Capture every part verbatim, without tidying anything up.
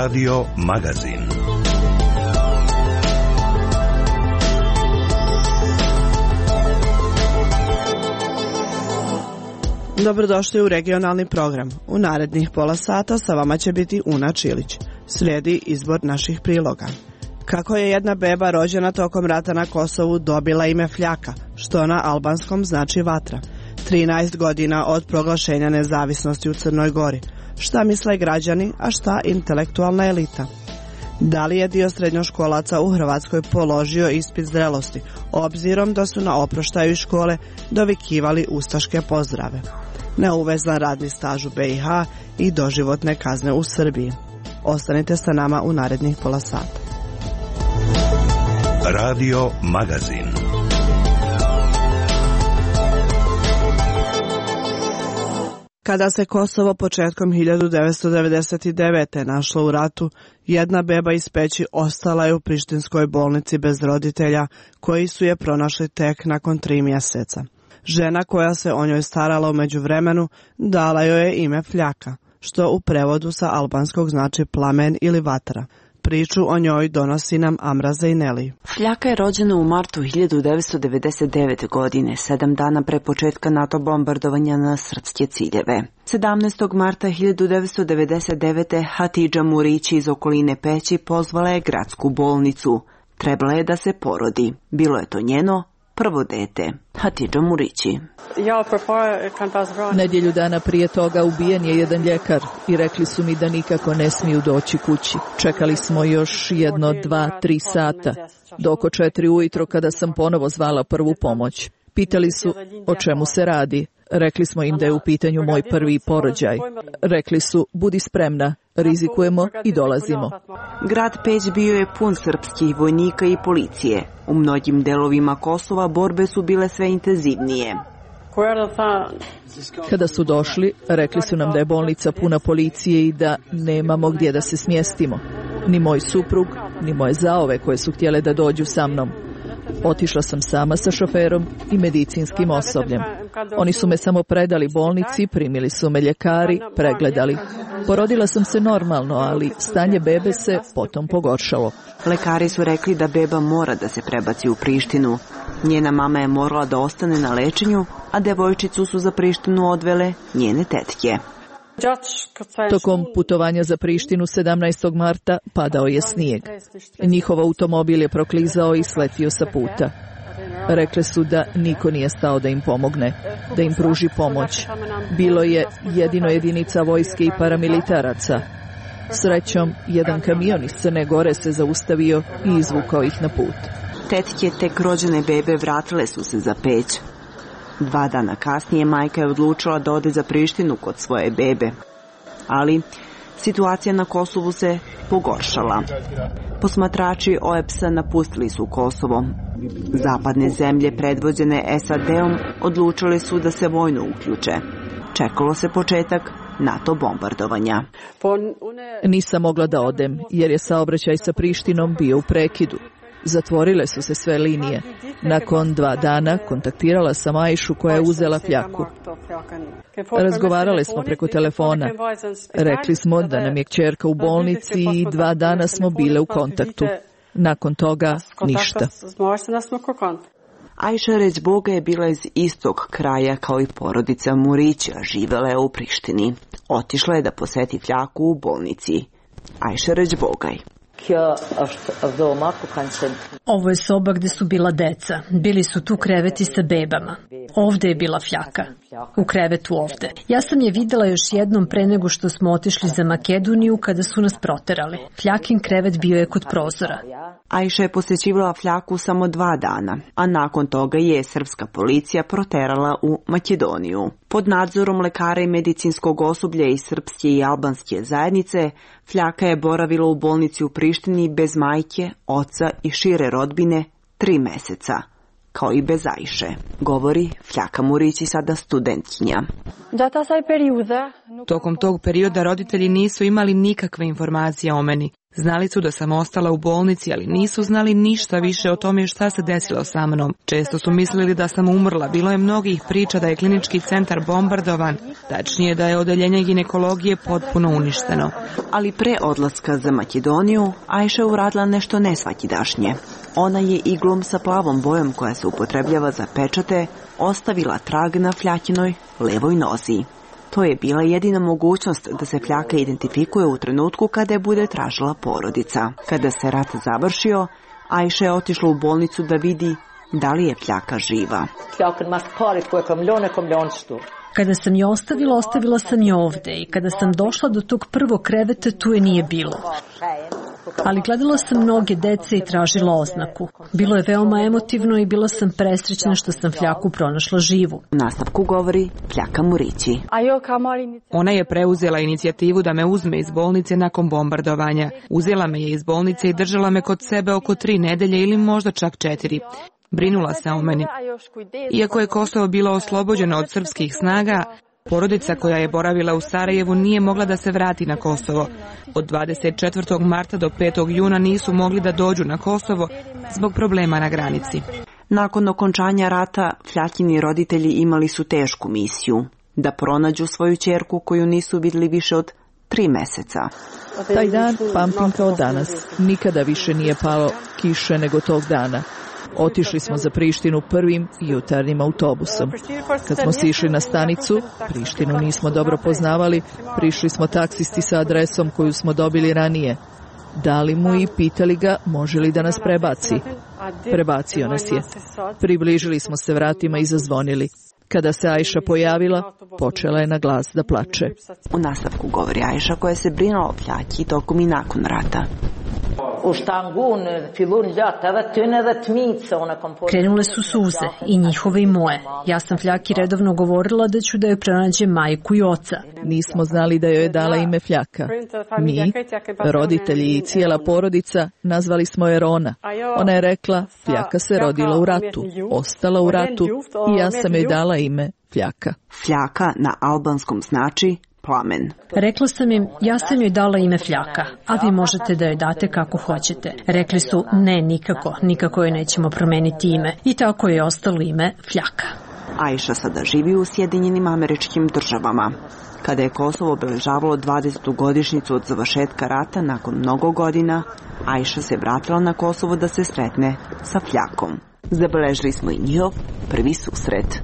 Radio Magazin. Dobrodošli u regionalni program. U narednih pola sata sa vama će biti Una Čilić. Slijedi izbor naših priloga. Kako je jedna beba rođena tokom rata na Kosovu dobila ime Fljaka, što na albanskom znači vatra. trinaest godina od proglašenja nezavisnosti u Crnoj Gori. Šta misle građani, a šta intelektualna elita? Da li je dio srednjoškolaca u Hrvatskoj položio ispit zrelosti, obzirom da su na oproštaju iz škole dovikivali ustaške pozdrave? Neuvezan radni staž u B i H i doživotne kazne u Srbiji. Ostanite sa nama u narednih pola sata. Radio Magazin. Kada se Kosovo početkom hiljadu devetsto devedeset devete. našlo u ratu, jedna beba iz Peći ostala je u prištinskoj bolnici bez roditelja, koji su je pronašli tek nakon tri mjeseca. Žena koja se o njoj starala u međuvremenu dala joj je ime Fljaka, što u prevodu sa albanskog znači plamen ili vatra. Priču o njoj donosi nam Amra Zejneli. Fljaka je rođena u martu hiljadu devetsto devedeset devete. godine, sedam dana pre početka NATO bombardovanja na srpske ciljeve. sedamnaestog marta hiljadu devetsto devedeset devete. Hatidža Murići iz okoline Peći pozvala je gradsku bolnicu. Trebala je da se porodi. Bilo je to njeno prvo dete. Hatidža Murići. Nedjelju dana prije toga ubijen je jedan ljekar i rekli su mi da nikako ne smiju doći kući. Čekali smo još jedno, dva, tri sata. Do oko četiri ujutro kada sam ponovo zvala prvu pomoć. Pitali su o čemu se radi. Rekli smo im da je u pitanju moj prvi porođaj. Rekli su, budi spremna, rizikujemo i dolazimo. Grad Peć bio je pun srpskih vojnika i policije. U mnogim delovima Kosova borbe su bile sve intenzivnije. Kada su došli, rekli su nam da je bolnica puna policije i da nemamo gdje da se smjestimo. Ni moj suprug, ni moje zaove koje su htjele da dođu sa mnom. Otišla sam sama sa šoferom i medicinskim osobljem. Oni su me samo predali bolnici, primili su me ljekari, pregledali. Porodila sam se normalno, ali stanje bebe se potom pogoršalo. Lekari su rekli da beba mora da se prebaci u Prištinu. Njena mama je morala da ostane na lečenju, a devojčicu su za Prištinu odvele njene tetke. Tokom putovanja za Prištinu sedamnaestog marta padao je snijeg. Njihov automobil je proklizao i sletio sa puta. Rekle su da niko nije stao da im pomogne, da im pruži pomoć. Bilo je jedino jedinica vojske i paramilitaraca. Srećom, jedan kamion iz Crne Gore se zaustavio i izvukao ih na put. Tetke tek rođene bebe vratile su se za Peć. Dva dana kasnije majka je odlučila da ode za Prištinu kod svoje bebe. Ali situacija na Kosovu se pogoršala. Posmatrači O E B S-a napustili su Kosovo. Zapadne zemlje predvođene S A D-om odlučile su da se vojno uključe. Čekalo se početak NATO bombardovanja. Nisam mogla da odem jer je saobraćaj sa Prištinom bio u prekidu. Zatvorile su se sve linije. Nakon dva dana kontaktirala sam Ajšu koja je uzela Fljaku. Razgovarale smo preko telefona. Rekli smo da nam je kćerka u bolnici i dva dana smo bile u kontaktu. Nakon toga ništa. Ajša Ređboga je bila iz istog kraja kao i porodica Murića, živela je u Prištini. Otišla je da poseti Fljaku u bolnici. Ajša Ređbogaj. Ovo je soba gdje su bila deca. Bili su tu kreveti sa bebama. Ovdje je bila Fljaka. U krevetu ovdje. Ja sam je vidjela još jednom pre nego što smo otišli za Makedoniju kada su nas proterali. Fljakin krevet bio je kod prozora. Ajša je posjećivala Fljaku samo dva dana, a nakon toga je srpska policija proterala u Makedoniju. Pod nadzorom lekara i medicinskog osoblja iz srpske i albanske zajednice, Fljaka je boravila u bolnici u Prištini bez majke, oca i šire rodbine tri meseca. kao i bez Ajše, govori Fljaka Murići, sada studentkinja. Tokom tog perioda roditelji nisu imali nikakve informacije o meni. Znali su da sam ostala u bolnici, ali nisu znali ništa više o tome šta se desilo sa mnom. Često su mislili da sam umrla. Bilo je mnogih priča da je klinički centar bombardovan, tačnije da je odeljenje ginekologije potpuno uništeno. Ali pre odlaska za Makedoniju, Ajša je uradila nešto nesvakidašnje. Ona je iglom sa plavom bojom koja se upotrebljava za pečate ostavila trag na Fljakinoj levoj nozi. To je bila jedina mogućnost da se Fljaka identifikuje u trenutku kada je bude tražila porodica. Kada se rat završio, Ajša je otišla u bolnicu da vidi da li je Fljaka živa. Kada sam je ostavila, ostavila sam je ovde i kada sam došla do tog prvog kreveta, tu je nije bilo. Ali gledala sam mnoge dece i tražila oznaku. Bilo je veoma emotivno i bila sam presrećna što sam Fljaku pronašla živu. U nastavku govori Fljaka Murići. Ona je preuzela inicijativu da me uzme iz bolnice nakon bombardovanja. Uzela me je iz bolnice i držala me kod sebe oko tri nedelje ili možda čak četiri. Brinula se o meni. Iako je Kosovo bilo oslobođeno od srpskih snaga, porodica koja je boravila u Sarajevu nije mogla da se vrati na Kosovo. Od dvadeset četvrtog marta do petog juna nisu mogli da dođu na Kosovo zbog problema na granici. Nakon okončanja rata, Fljakini roditelji imali su tešku misiju da pronađu svoju ćerku koju nisu vidjeli više od tri meseca. Taj dan pamtim kao danas. Nikada više nije palo kiše nego tog dana. Otišli smo za Prištinu prvim jutarnjim autobusom. Kad smo sišli na stanicu, Prištinu nismo dobro poznavali, prišli smo taksisti sa adresom koju smo dobili ranije. Dali mu i pitali ga može li da nas prebaci. Prebacio nas je. Približili smo se vratima i zazvonili. Kada se Ajša pojavila, počela je na glas da plače. U nastavku govori Ajša koja se brinula o Fljaki tokom i nakon rata. Krenule su suze, i njihove i moje. Ja sam Fljaki redovno govorila da ću da joj pronađem majku i oca. Nismo znali da joj je dala ime Fljaka. Mi, roditelji i cijela porodica, nazvali smo je Rona. Ona je rekla, Fljaka se rodila u ratu, ostala u ratu i ja sam joj dala ime Fljaka. Fljaka na albanskom znači plamen. Rekla sam im, ja sam joj dala ime Fljaka, a vi možete da joj date kako hoćete. Rekli su, ne, nikako, nikako joj nećemo promeniti ime. I tako je ostalo ime Fljaka. Ajša sada živi u Sjedinjenim Američkim Državama. Kada je Kosovo obeležavalo dvadesetu godišnjicu od završetka rata, nakon mnogo godina, Ajša se vratila na Kosovo da se sretne sa Fljakom. Zabeležili smo i njihov prvi susret.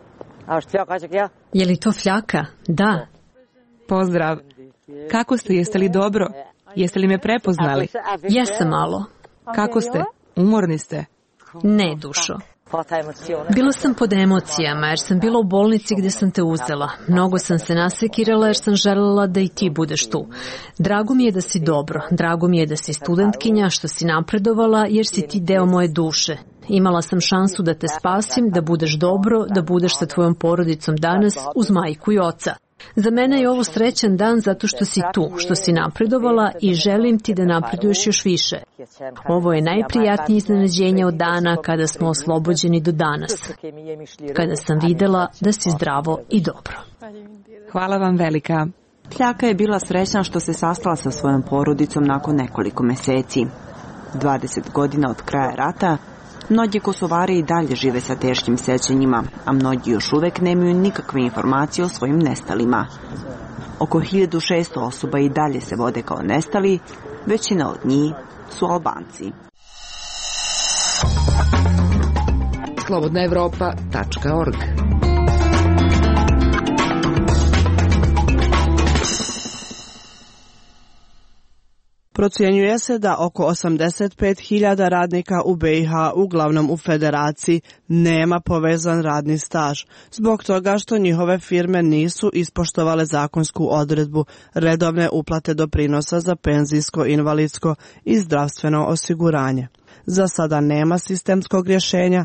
Je li to Fljaka? Da. Pozdrav. Kako ste? Jeste li dobro? Jeste li me prepoznali? Jesam malo. Kako ste? Umorni ste? Ne, dušo. Bila sam pod emocijama jer sam bila u bolnici gdje sam te uzela. Mnogo sam se nasekirala jer sam željela da i ti budeš tu. Drago mi je da si dobro. Drago mi je da si studentkinja, što si napredovala jer si ti deo moje duše. Imala sam šansu da te spasim, da budeš dobro, da budeš sa tvojom porodicom danas uz majku i oca. Za mene je ovo srećan dan zato što si tu, što si napredovala i želim ti da napreduješ još više. Ovo je najprijatnije iznenađenje od dana kada smo oslobođeni do danas. Kada sam videla da si zdravo i dobro. Hvala vam velika. Fljaka je bila srećna što se sastala sa svojom porodicom nakon nekoliko meseci. dvadeset godina od kraja rata, mnogi Kosovari i dalje žive sa teškim sećanjima, a mnogi još uvek nemaju nikakve informacije o svojim nestalima. Oko hiljadu šesto osoba i dalje se vode kao nestali, većina od njih su Albanci. slobodna evropa tačka org Procjenjuje se da oko osamdeset pet hiljada radnika u B i H, uglavnom u Federaciji, nema povezan radni staž, zbog toga što njihove firme nisu ispoštovale zakonsku odredbu redovne uplate doprinosa za penzijsko, invalidsko i zdravstveno osiguranje. Za sada nema sistemskog rješenja,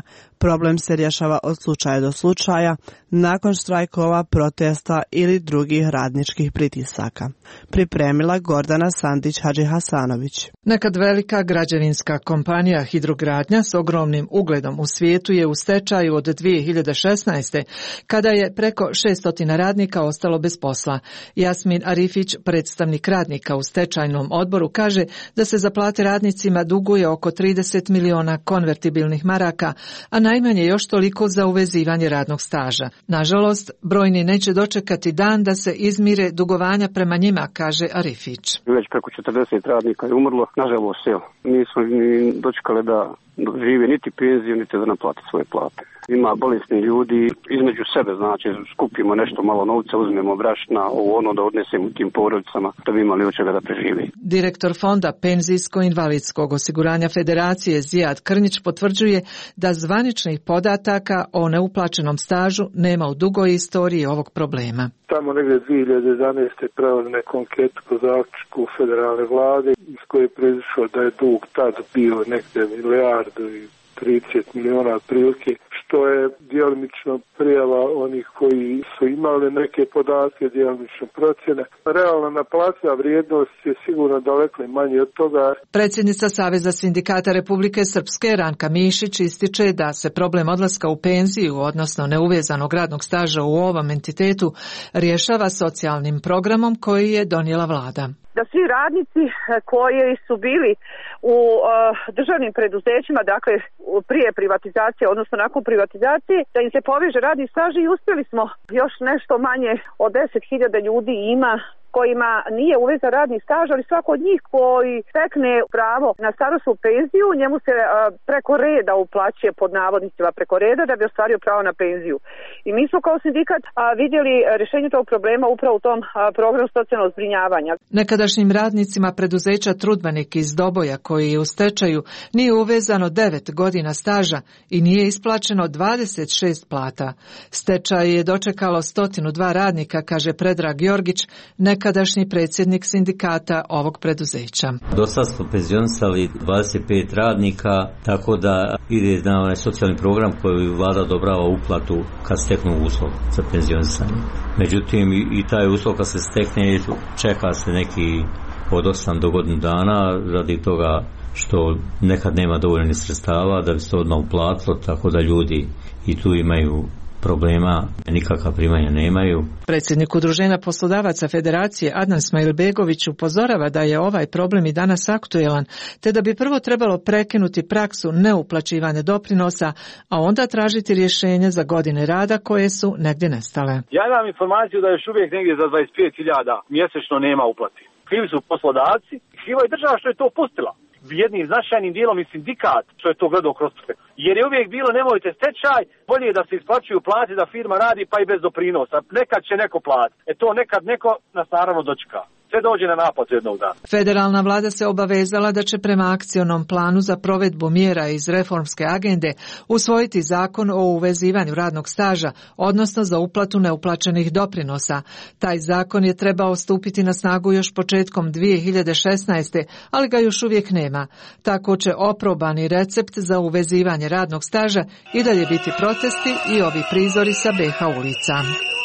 Problem se rješava od slučaja do slučaja, nakon štrajkova, protesta ili drugih radničkih pritisaka. Pripremila Gordana Sandić-Hadžihasanović. Nekad velika građevinska kompanija Hidrogradnja s ogromnim ugledom u svijetu je u stečaju od dvije hiljade šesnaeste. kada je preko šesto radnika ostalo bez posla. Jasmin Arifić, predstavnik radnika u stečajnom odboru, kaže da se za plate radnicima duguje oko trideset miliona konvertibilnih maraka, a najmanje još toliko za uvezivanje radnog staža. Nažalost, brojni neće dočekati dan da se izmire dugovanja prema njima, kaže Arifić. Već preko četrdeset radnika je umrlo, nažalost, evo, nismo ni dočekali da žive niti penziju, niti da naplate svoje plate. Ima bolesni ljudi, između sebe, znači, skupimo nešto malo novca, uzmemo brašna, ovo ono da odnesemo tim porodicama, da bi imali od čega da preživi. Direktor Fonda penzijsko-invalidskog osiguranja Federacije Zijad Krnjić potvrđuje da zvaničnih podataka o neuplaćenom stažu nema u dugoj istoriji ovog problema. Tamo negdje dvije hiljade jedanaeste pravili neku anketu po zaključku federalne vlade iz koje je proizašlo da je dug tad bio negdje milijardu i trideset miliona otprilike, što je djelomično prijava onih koji su imali neke podatke, djelomično procjene. Realna naplativa vrijednost je sigurno daleko manje od toga. Predsjednica Saveza sindikata Republike Srpske Ranka Mišić ističe da se problem odlaska u penziju, odnosno neuvezanog radnog staža u ovom entitetu, rješava socijalnim programom koji je donijela vlada. Da svi radnici koji su bili u uh, državnim preduzećima, dakle prije privatizacije, odnosno nakon privatizacije, da im se poveže radni staž i uspjeli smo. Još nešto manje od deset hiljada ljudi ima kojima nije uvezan radni staž, ali svako od njih koji stekne pravo na starosnu penziju, njemu se uh, preko reda uplaćuje, pod navodnicima preko reda, da bi ostvario pravo na penziju. I mi smo kao sindikat uh, vidjeli rješenje tog problema upravo u tom uh, programu socijalnog zbrinjavanja. Nekadašnjim radnicima preduzeća Trudbenik iz Doboja, koji je u stečaju, nije uvezano devet godina staža i nije isplaćeno dvadeset šest plata. Stečaj je dočekalo sto dva radnika, kaže Predrag Jorgić, nekadašnji predsjednik sindikata ovog preduzeća. Do sad smo penzionisali dvadeset pet radnika, tako da ide na onaj socijalni program koji vlada odobrava uplatu kad steknu uslov za penzionisanje. Međutim, i taj uslov kad se stekne, čeka se neki od osam do godinu dana radi toga što nekad nema dovoljnih sredstava da bi se odmah uplatilo, tako da ljudi i tu imaju problema, nikakva primanja nemaju. Predsjednik Udruženja poslodavaca Federacije Adnan Smajlbegović upozorava da je ovaj problem i danas aktuelan, te da bi prvo trebalo prekinuti praksu neuplaćivanja doprinosa, a onda tražiti rješenje za godine rada koje su negdje nestale. Ja imam informaciju da još uvijek negdje za dvadeset pet hiljada mjesečno nema uplati. Krivi su poslodavci, kriva je država što je to pustila. Jednim značajnim dijelom i sindikat što je to gledao kroz sve. Jer je uvijek bilo nemojte stečaj, bolje je da se isplaćuju plate da firma radi pa i bez doprinosa. Nekad će neko platiti. E to nekad neko nas naravno dočeka. Sve dođe na naplatu jednog dana. Federalna vlada se obavezala da će prema akcionom planu za provedbu mjera iz reformske agende usvojiti zakon o uvezivanju radnog staža, odnosno za uplatu neuplaćenih doprinosa. Taj zakon je trebao stupiti na snagu još početkom dvije hiljade šesnaeste. ali ga još uvijek nema. Tako će oprobani recept za uvezivanje radnog staža i dalje biti protesti i ovi prizori sa B H ulica.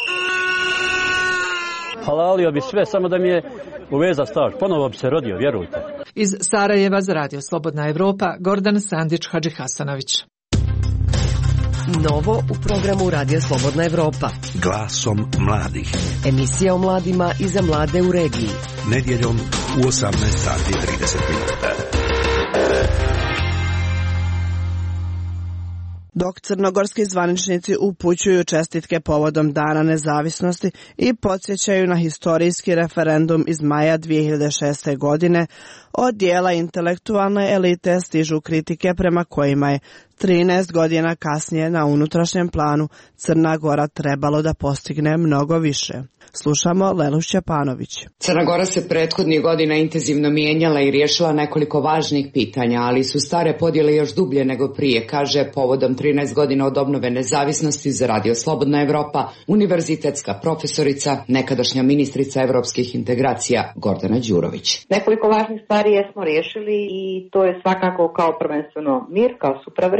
Halalio bi sve, samo da mi je uveza staž. Ponovo bi se rodio, vjerujte. Iz Sarajeva za Radio Slobodna Evropa, Gordan Sandić-Hadžihasanović. Novo u programu Radio Slobodna Evropa. Glasom mladih. Emisija o mladima i za mlade u regiji. Nedjeljom u osamnaest sati i trideset minuta. Dok crnogorski zvaničnici upućuju čestitke povodom Dana nezavisnosti i podsjećaju na historijski referendum iz maja dvije hiljade šeste. godine, od dijela intelektualne elite stižu kritike prema kojima je trinaest godina kasnije na unutrašnjem planu Crna Gora trebalo da postigne mnogo više. Slušamo Lelu Šćepanović. Crna Gora se prethodnih godina intenzivno mijenjala i riješila nekoliko važnih pitanja, ali su stare podjele još dublje nego prije, kaže povodom trinaest godina od obnove nezavisnosti za Radio Slobodna Evropa univerzitetska profesorica, nekadašnja ministrica evropskih integracija Gordana Đurović. Nekoliko važnih stvari jesmo riješili i to je svakako kao prvenstveno mir, kao supravrijednost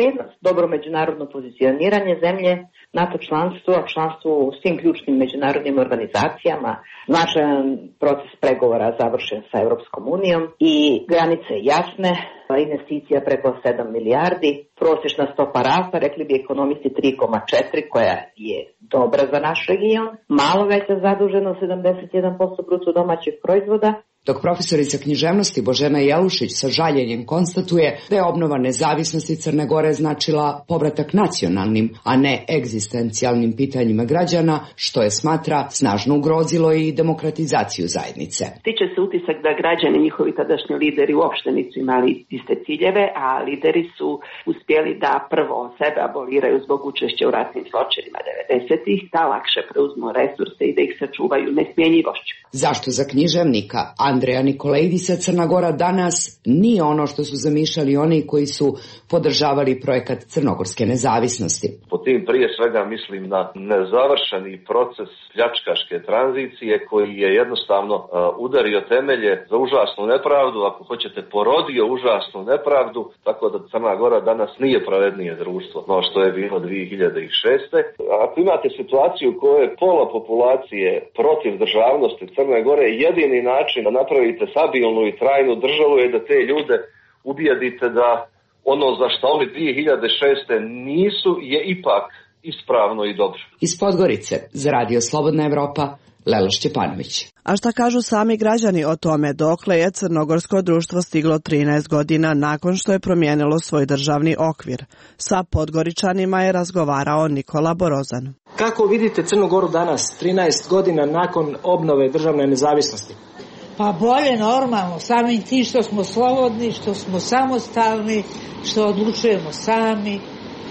stabilnost, dobro međunarodno pozicioniranje zemlje, NATO članstvo, članstvo u svim ključnim međunarodnim organizacijama, značajan proces pregovora završen sa Europskom unijom i granice jasne, investicija preko sedam milijardi, prosječna stopa rasta, rekli bi ekonomisti tri zarez četiri, koja je dobra za naš region, malo veća zaduženost sedamdeset jedan posto bruto domaćeg proizvoda. Dok profesorica književnosti Božena Jelušić sa žaljenjem konstatuje da je obnova nezavisnosti Crne Gore značila povratak nacionalnim, a ne egzistencijalnim pitanjima građana, što je smatra snažno ugrozilo i demokratizaciju zajednice. Stiče se utisak da građani, njihovi tadašnji lideri, uopšte nisu imali iste ciljeve, a lideri su uspjeli da prvo sebe aboliraju zbog učešća u ratnim zločinima devedesetih, da lakše preuzmu resurse i da ih sačuvaju nesmjenjivošću. Zašto za književnika Andreja Nikolejidisa Crna Gora danas nije ono što su zamišljali oni koji su podržavali projekat crnogorske nezavisnosti? Po tim prije svega mislim na nezavršeni proces pljačkaške tranzicije koji je jednostavno uh, udario temelje za užasnu nepravdu, ako hoćete porodio užasnu nepravdu, tako da Crna Gora danas nije pravednije društvo, no što je bilo dvije hiljade šeste. Ako imate situaciju u kojoj je pola populacije protiv državnosti Crne Gore, jedini način da napravite stabilnu i trajnu državu je da te ljude ubijedite da ono za što oni dvije hiljade šeste nisu je ipak ispravno i dobro. Iz Podgorice za Radio Slobodna Evropa, Lela Šćepanović. A šta kažu sami građani o tome dokle je crnogorsko društvo stiglo trinaest godina nakon što je promijenilo svoj državni okvir? Sa Podgoričanima je razgovarao Nikola Borozan. Kako vidite Crnu Goru danas, trinaest godina nakon obnove državne nezavisnosti? Pa bolje, normalno, samim tim što smo slobodni, što smo samostalni, što odlučujemo sami,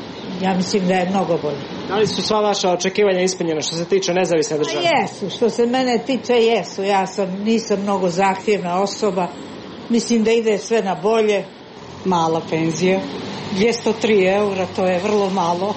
ja mislim da je mnogo bolje. Da li su sva vaša očekivanja ispunjena što se tiče nezavisne države? Pa jesu, što se mene tiče jesu, ja sam, nisam mnogo zahtjevna osoba, mislim da ide sve na bolje. Mala penzija, dvjesto tri eura, to je vrlo malo,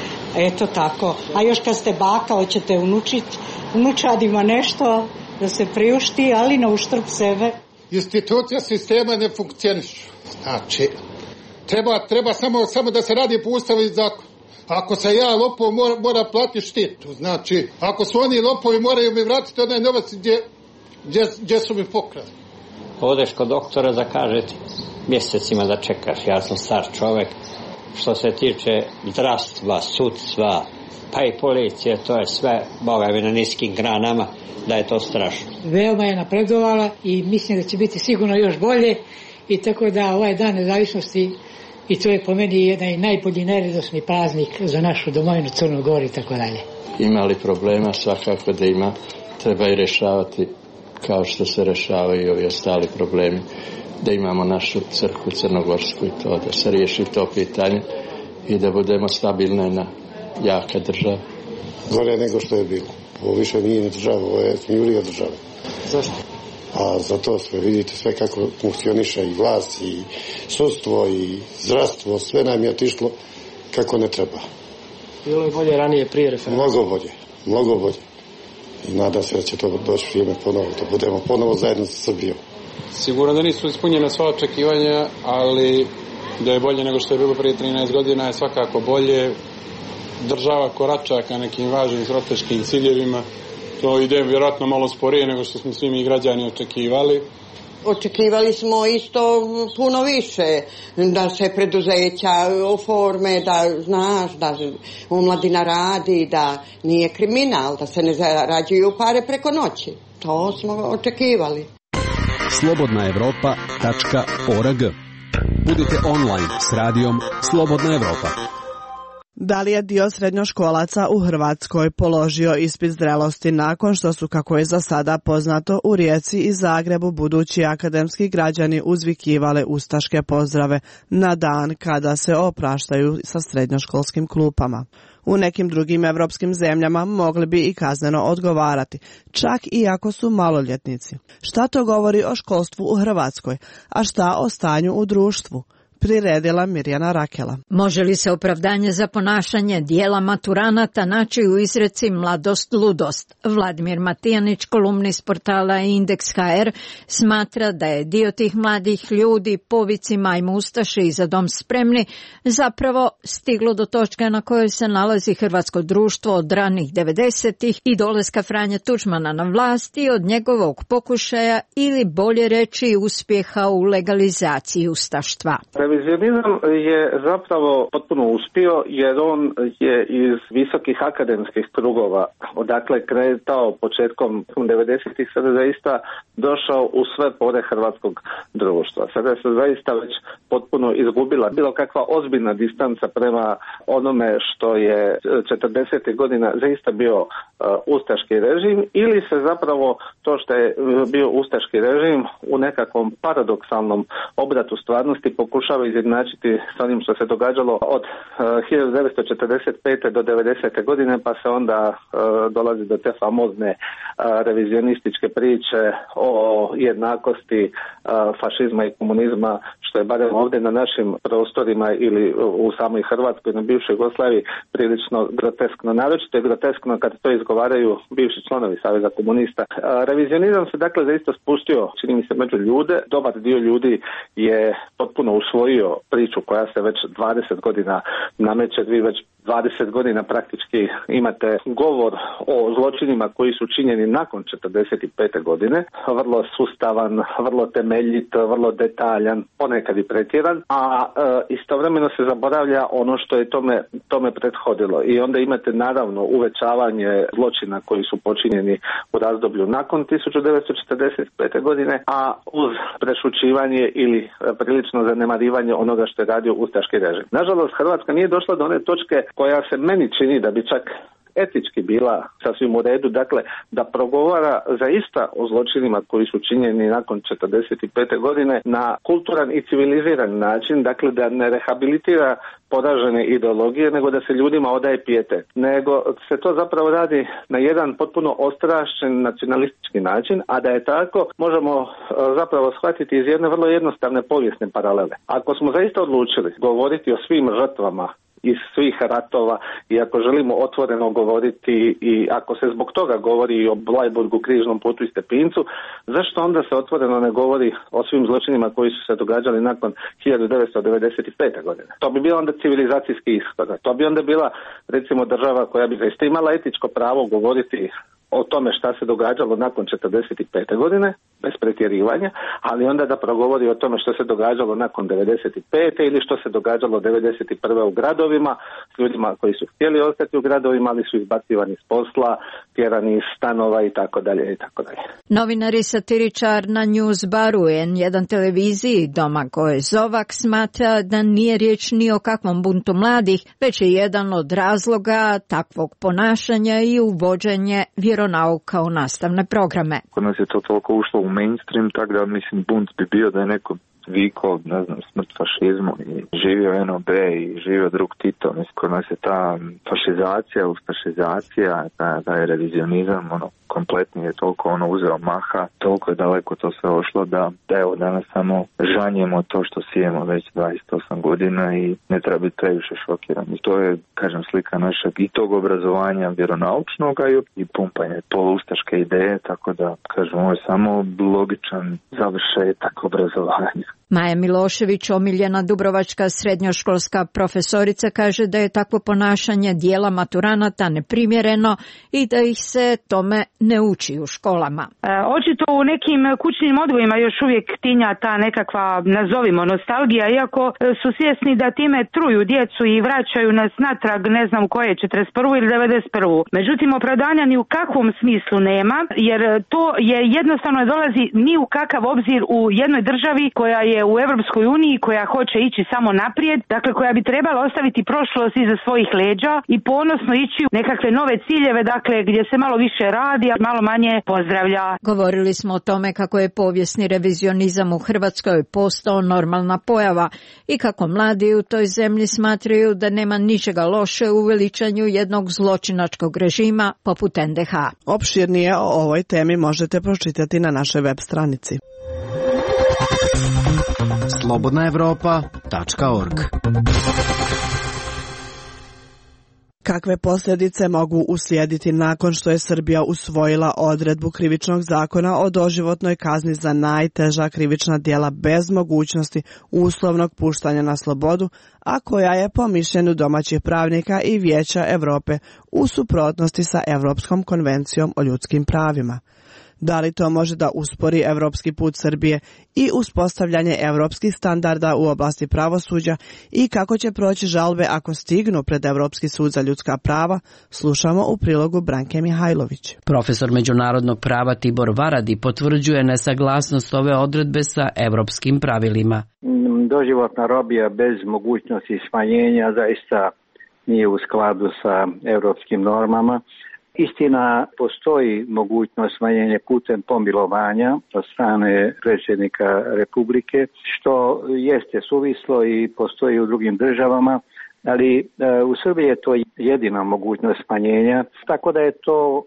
eto tako, a još kad ste baka, hoćete unučiti, unučadima nešto da se priušti, ali na uštrb sebe. Institucija sistema ne funkcionišu. Znači, treba, treba samo, samo da se radi po ustavu i zakonu. Ako se ja lopov mora, mora platiti štitu, znači, ako su oni lopovi moraju mi vratiti onaj novac gdje, gdje, gdje su mi pokrali. Odeš kod doktora da kažete mjesecima da čekaš, ja sam star čovjek. Što se tiče zdravstva, sudstva, pa i policije, to je sve, boga mi, na niskim granama, da je to strašno. Veoma je napredovala i mislim da će biti sigurno još bolje i tako da ovaj dan nezavisnosti, i to je po meni jedan najbolji neradosni praznik za našu domovinu Crnu Goru i tako dalje. Ima li problema? Svakako da ima. Treba i rješavati kao što se rješavaju i ovi ostali problemi. Da imamo našu crkvu crnogorsku i to, da se riješi to pitanje i da budemo stabilna na jaka država. Gore nego što je bilo. Ovo više nije ni država, ovo je smijulija država. Zašto? A zato sve vidite sve kako funkcioniše i vlast i sudstvo i zdravstvo, sve nam je otišlo kako ne treba. Bilo je bolje ranije prije referenduma? Mnogo bolje, mnogo bolje. I nadam se da će to doći vrijeme ponovo, da budemo ponovo zajedno sa Srbijom. Sigurno da nisu ispunjene sva očekivanja, ali da je bolje nego što je bilo prije trinaest godina je svakako bolje. Država korača ka nekim važnim strateškim ciljevima. To ide vjerojatno malo sporije nego što smo svi mi građani očekivali. Očekivali smo isto puno više, da se preduzeća oforme, da znaš, da omladina radi, da nije kriminal, da se ne zarađuju pare preko noći. To smo očekivali. slobodna evropa tačka org. Budite online s radijom Slobodna Evropa. Da li je dio srednjoškolaca u Hrvatskoj položio ispit zrelosti nakon što su, kako je za sada poznato, u Rijeci i Zagrebu budući akademski građani uzvikivale ustaške pozdrave na dan kada se opraštaju sa srednjoškolskim klupama? U nekim drugim evropskim zemljama mogli bi i kazneno odgovarati, čak i ako su maloljetnici. Šta to govori o školstvu u Hrvatskoj, a šta o stanju u društvu? priredila Mirjana Rakela. Može li se opravdanje za ponašanje dijela maturanata naći u izreci mladost, ludost? Vladimir Matijanić, kolumnist portala Indeks ha er, smatra da je dio tih mladih ljudi po vicima i Ustaše i Za dom spremni zapravo stiglo do točke na kojoj se nalazi hrvatsko društvo od ranih devedesetih i dolaska Franje Tuđmana na vlast i od njegovog pokušaja ili bolje reći uspjeha u legalizaciji ustaštva. Revizionizam je zapravo potpuno uspio jer on je iz visokih akademskih krugova odakle kretao početkom devedesetih sada zaista došao u sve pore hrvatskog društva. Sada se zaista već potpuno izgubila bilo kakva ozbiljna distanca prema onome što je četrdesetih godina zaista bio uh, ustaški režim ili se zapravo to što je bio ustaški režim u nekakvom paradoksalnom obratu stvarnosti pokušava izjednačiti s onim što se događalo od uh, hiljadu devetsto četrdeset pete do devedesete godine pa se onda uh, dolazi do te famozne uh, revizionističke priče o jednakosti uh, fašizma i komunizma što je barem ovdje na našim prostorima ili u samoj Hrvatskoj na bivšoj Jugoslaviji prilično groteskno. Naročito je groteskno kad to izgovaraju bivši članovi Saveza komunista. Uh, revizionizam se dakle zaista spustio, čini mi se, među ljude. Dobar dio ljudi je potpuno usvojio priču koja se već dvadeset godina nameće. Vi već dvadeset godina praktički imate govor o zločinima koji su činjeni nakon četrdeset pete godine. Vrlo sustavan, vrlo temeljit, vrlo detaljan, ponekad i pretjeran, a e, istovremeno se zaboravlja ono što je tome, tome prethodilo. I onda imate naravno uvećavanje zločina koji su počinjeni u razdoblju nakon hiljadu devetsto četrdeset pete godine, a uz prešućivanje ili prilično zanemarivanje onoga što je radio ustaški režim. Nažalost, Hrvatska nije došla do one točke koja se meni čini da bi čak etički bila sasvim u redu, dakle da progovara zaista o zločinima koji su činjeni nakon četrdeset pete godine na kulturan i civiliziran način, dakle da ne rehabilitira poražene ideologije, nego da se ljudima odaje pijetet. Nego se to zapravo radi na jedan potpuno ostrašćen nacionalistički način, a da je tako možemo zapravo shvatiti iz jedne vrlo jednostavne povijesne paralele. Ako smo zaista odlučili govoriti o svim žrtvama iz svih ratova i ako želimo otvoreno govoriti i ako se zbog toga govori i o Blajburgu, Križnom putu i Stepincu, zašto onda se otvoreno ne govori o svim zločinima koji su se događali nakon hiljadu devetsto devedeset pete godine? To bi bilo onda civilizacijski ishod. To bi onda bila recimo država koja bi zaista imala etičko pravo govoriti o tome šta se događalo nakon četrdeset pete godine, bez pretjerivanja, ali onda da progovori o tome što se događalo nakon devedeset pete ili što se događalo devedeset prve u gradovima, s ljudima koji su htjeli ostati u gradovima, ali su izbacivani s posla, tjerani iz stanova i tako dalje i tako dalje. Novinar i satiričar na News Baru en jedan televiziji Domagoj Zovak smatra da nije riječ ni o kakvom buntu mladih, već je jedan od razloga takvog ponašanja i uvođenje vjeronauka u nastavne programe. Kod nas je to toliko ušlo u mainstream, tako da mislim bunt bi bio da je neko vikao, ne znam, smrt fašizmu i živio en o be i živio drug Tito. Mislim, kod nas je ta fašizacija, ustašizacija, da, da je revizionizam, ono, kompletni je toliko ono uzeo maha, toliko je daleko to sve ošlo da, da evo danas samo žanjemo to što sijemo već dvadeset osam godina i ne treba biti previše šokiran. I to je, kažem, slika našeg i tog obrazovanja vjeronaučnog i pumpanje polustaške ideje, tako da, kažem, ovo je samo logičan završetak obrazovanja. Maja Milošević, omiljena dubrovačka srednjoškolska profesorica, kaže da je takvo ponašanje dijela maturanata neprimjereno i da ih se tome ne uči u školama. E, očito u nekim kućnim odgojima još uvijek tinja ta nekakva, nazovimo, nostalgija, iako su svjesni da time truju djecu i vraćaju nas natrag, ne znam koje, četrdeset prvu ili devedeset prvu. Međutim, opravdanja ni u kakvom smislu nema, jer to je jednostavno dolazi ni u kakav obzir u jednoj državi koja je u Europskoj uniji, koja hoće ići samo naprijed, dakle koja bi trebala ostaviti prošlost iza svojih leđa i ponosno ići u nekakve nove ciljeve, dakle gdje se malo više radi, a malo manje pozdravlja. Govorili smo o tome kako je povijesni revizionizam u Hrvatskoj postao normalna pojava i kako mladi u toj zemlji smatraju da nema ničega loše u veličanju jednog zločinačkog režima poput en de ha. Opširnije o ovoj temi možete pročitati na našoj web stranici. slobodna evropa tačka org. Kakve posljedice mogu uslijediti nakon što je Srbija usvojila odredbu Krivičnog zakona o doživotnoj kazni za najteža krivična djela bez mogućnosti uslovnog puštanja na slobodu, a koja je po mišljenju domaćih pravnika i Vijeća Evrope u suprotnosti sa Evropskom konvencijom o ljudskim pravima? Da li to može da uspori evropski put Srbije i uspostavljanje evropskih standarda u oblasti pravosuđa i kako će proći žalbe ako stignu pred Evropski sud za ljudska prava, slušamo u prilogu Branke Mihajlović. Profesor međunarodnog prava Tibor Varadi potvrđuje nesaglasnost ove odredbe sa evropskim pravilima. Doživotna robija bez mogućnosti smanjenja zaista nije u skladu sa evropskim normama. Istina, postoji mogućnost smanjenja putem pomilovanja od strane predsjednika Republike, što jeste suvislo i postoji u drugim državama, ali u Srbiji je to jedina mogućnost smanjenja, tako da je to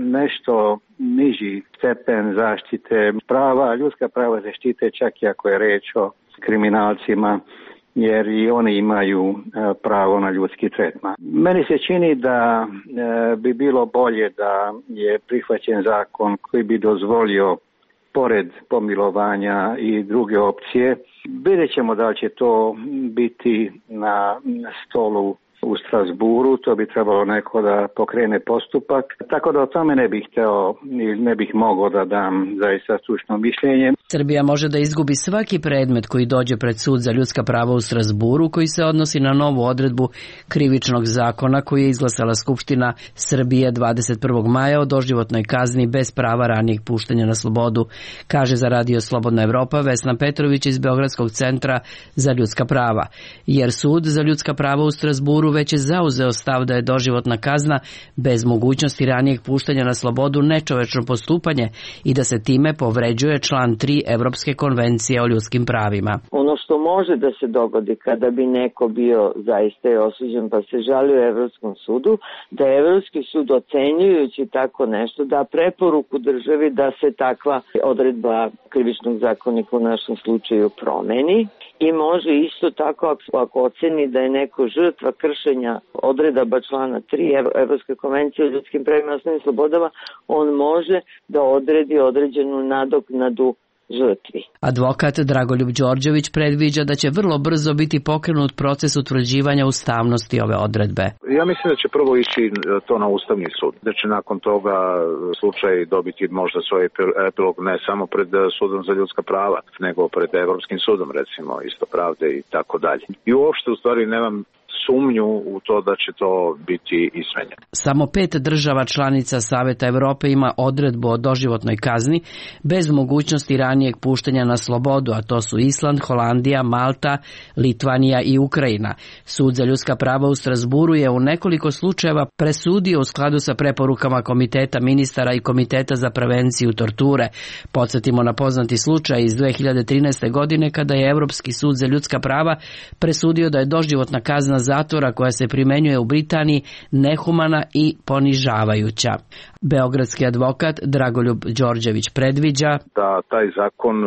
nešto niži stepen zaštite prava, ljudska prava zaštite čak i ako je reč o kriminalcima, jer i oni imaju pravo na ljudski tretman. Meni se čini da bi bilo bolje da je prihvaćen zakon koji bi dozvolio pored pomilovanja i druge opcije. Vidjet ćemo da li će to biti na stolu u Strasburu, to bi trebalo neko da pokrene postupak, tako da o tome ne bih hteo ili ne bih mogao da dam zaista stručno mišljenje. Srbija može da izgubi svaki predmet koji dođe pred sud za ljudska prava u Strasburu, koji se odnosi na novu odredbu Krivičnog zakona koju je izglasala Skupština Srbije dvadeset prvog maja o doživotnoj kazni bez prava ranijeg puštanja na slobodu, kaže za Radio Slobodna Evropa Vesna Petrović iz Beogradskog centra za ljudska prava. Jer sud za ljudska prava u Strasburu već je zauzeo stav da je doživotna kazna bez mogućnosti ranijeg puštanja na slobodu nečovečno postupanje i da se time povređuje član tri Evropske konvencije o ljudskim pravima. Ono što može da se dogodi kada bi neko bio zaista je osuđen pa se žalio Evropskom sudu, da Evropski sud ocenjujući tako nešto da preporuku državi da se takva odredba Krivičnog zakonika u našem slučaju promeni. I može isto tako ako, ako oceni da je neko žrtva kršenja odredaba člana tri Evropske konvencije o ljudskim pravima i osnovnim slobodama, on može da odredi određenu nadoknadu žrtvi. Advokat Dragoljub Đorđević predviđa da će vrlo brzo biti pokrenut proces utvrđivanja ustavnosti ove odredbe. Ja mislim da će prvo ići to na Ustavni sud, da će nakon toga slučaj dobiti možda svoj epilog ne samo pred sudom za ljudska prava, nego pred Evropskim sudom, recimo, isto pravde i tako dalje. I uopšte u stvari nemam sumnju u to da će to biti izmenjeno. Samo pet država članica Saveta Evrope ima odredbu o doživotnoj kazni bez mogućnosti ranijeg puštanja na slobodu, a to su Island, Holandija, Malta, Litvanija i Ukrajina. Sud za ljudska prava u Strasburu je u nekoliko slučajeva presudio u skladu sa preporukama Komiteta ministara i Komiteta za prevenciju torture. Podsjetimo na poznati slučaj iz dve hiljade trinaeste. godine kada je Evropski sud za ljudska prava presudio da je doživotna kazna zatvora koja se primenjuje u Britaniji nehumana i ponižavajuća. Beogradski advokat Dragoljub Đorđević predviđa da taj zakon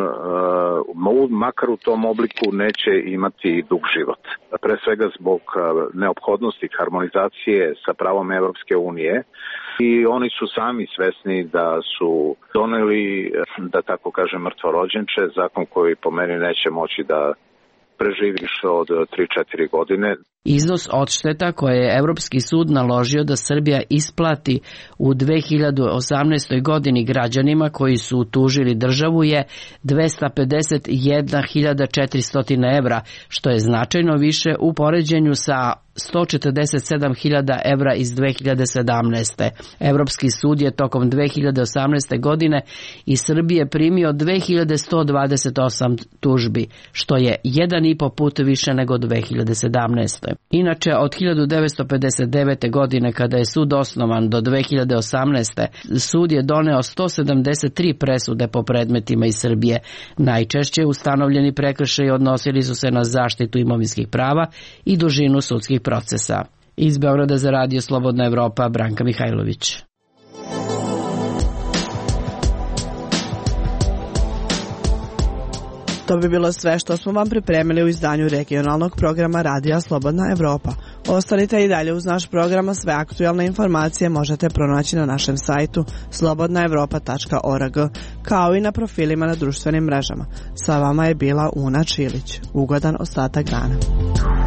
makar u tom obliku neće imati dug život. Pre svega zbog neophodnosti harmonizacije sa pravom Evropske unije i oni su sami svesni da su doneli, da tako kažem, mrtvorođenče, zakon koji po meni neće moći da preživi više od tri četiri godine. Iznos odšteta koje je Evropski sud naložio da Srbija isplati u dve hiljade osamnaestoj. godini građanima koji su tužili državu je dvesta pedeset jedna hiljada četiristo evra, što je značajno više u poređenju sa sto četrdeset sedam hiljada evra iz dve hiljade sedamnaeste. Evropski sud je tokom dve hiljade osamnaeste. godine iz Srbije primio dve hiljade sto dvadeset osam tužbi, što je jedan i po put više nego dve hiljade sedamnaeste. Inače, od hiljadu devetsto pedeset devete. godine, kada je sud osnovan, do dve hiljade osamnaeste. sud je doneo sto sedamdeset tri presude po predmetima iz Srbije. Najčešće ustanovljeni prekršaji odnosili su se na zaštitu imovinskih prava i dužinu sudskih procesa. Iz Beograda za Radio Slobodna Evropa, Branka Mihajlović. To bi bilo sve što smo vam pripremili u izdanju regionalnog programa Radija Slobodna Evropa. Ostanite i dalje uz naš program, a sve aktualne informacije možete pronaći na našem sajtu slobodna evropa tačka org, kao i na profilima na društvenim mrežama. Sa vama je bila Una Čilić. Ugodan ostatak dana.